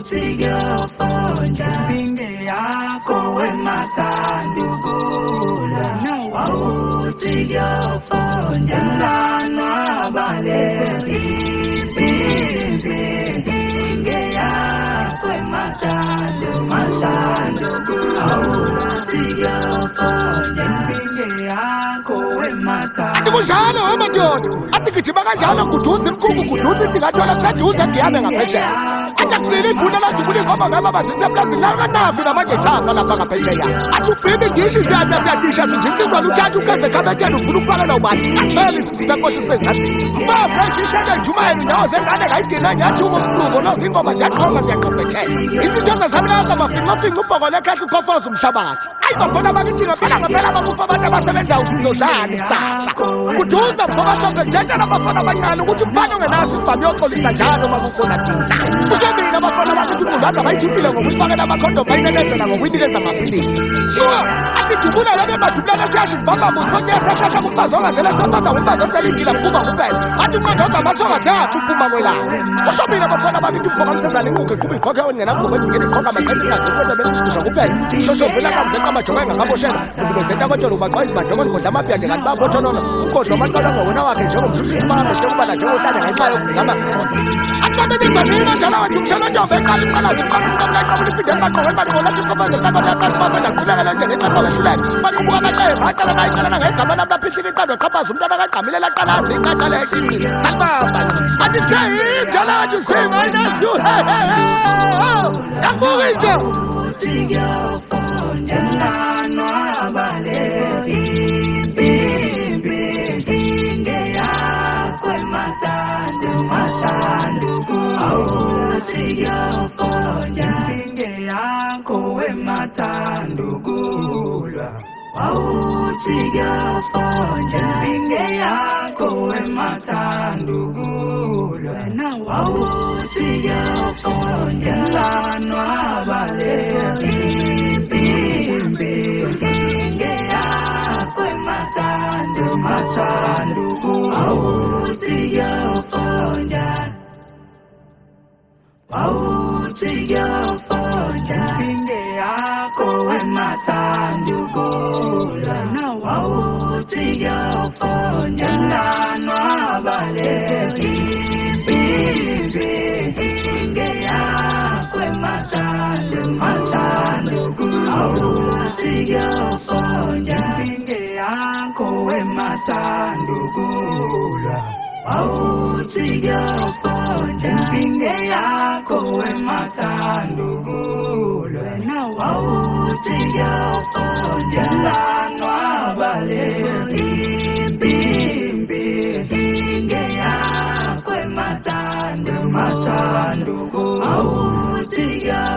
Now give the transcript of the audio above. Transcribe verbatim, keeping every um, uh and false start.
awuthiyofunda impinde yakho emathandukula awuthiyofunda lanwabaleli impinde yakho emathando mathandukula awuthiyofunda impinde yakho emathando Andikunjalo amadoda athi gijima kanjalo guduza imkhumbu guduza indingathola kuseduze ngihambe ngaphesheya athi akusile ibhuna lathi kule ngoma ngaba baziseplazini lakanakho namanje sapa lapha ngaphesheya athi ufike ndishi siyathi siyatisha sizincinga luthatha ukaze khabethela ufuna ukufalela ubani apheli sisakosho sezansi mfafle sihlele njumayelo nyawo zengane ngayidina nyathuko umfluko nozingoma ziyaqhoma ziyaqhubethela izinto zezamlaza mafinqofinqa umbhoko lekhehla ukhofoza umhlabathi ayi bafona bakithi ngempela ngempela bakufa abantu abasebenza usizodlani kusasa kuduza mphokashombe kuthetshela abafana abancane ukuthi umfana ongenaso isibhamu yoxolisa njalo uma kufuna thina ushobile abafana bakithi uculaza bayithuthile ngokuyifakela amakhondom bayinekezela ngokuyinikeza amapilisi so athi dubula lebe madubulana siyasho isibhambambo usonyesa hlahla kumfazi ongazela sobaza ngumfazi oselingila mkuba kuphela athi unqondoza amasonga seyasi ukuphuma kwelanga ushobile abafana bakithi umfoka msezane inquke qhuba ikhokhe ongenamvuko endingeni ikhokha amaqela ingazikwete bekusisho kuphela shoshobela kamzeqa amajongo engakamboshela zikubezenta kodwa ubaqwa izibadloko ngodla amapiyade kanti babothonona ukhohlwa amaqalanga wona wakhe njengomshushithi bahambe ukuba njengohlala ngenxa yokugcina amasiko athi babethizamina njalo wathi umshelontombe eqala imqalazi iqala umqamla iqabula ifideli baqoke baqola siqofaze ntaqonaqathi bafenda qhubekela njengeqaqo lehluleke baqhubuka amaqemba aqala nayiqalana ngegama lami laphithika iqando qhaphaza umntwana kaqamile laqalazi iqaqale eqini salibamba athi kuseyim njalo wathi using I nice to hey hey hey yakubukise awuthiyofunda lanwabaleli Matando, matando, awuthiyofunda impinde yakho emathandukula awuthiyofunda impinde yakho emathandukula awuthiyofunda lanwabaleli impinde yakho emathando mathandukula awuthiyofunda awuthiyofunda impinde yakho emathandukula awuthiyofunda lanwabaleli impinde yakho emathando mathandukula awuthiyofunda impinde yakho emathandukula awuthiyofunda impinde yakho emathandukula awuthiyofunda lanwabaleli impinde yakho emathando mathandukula awuthiyofunda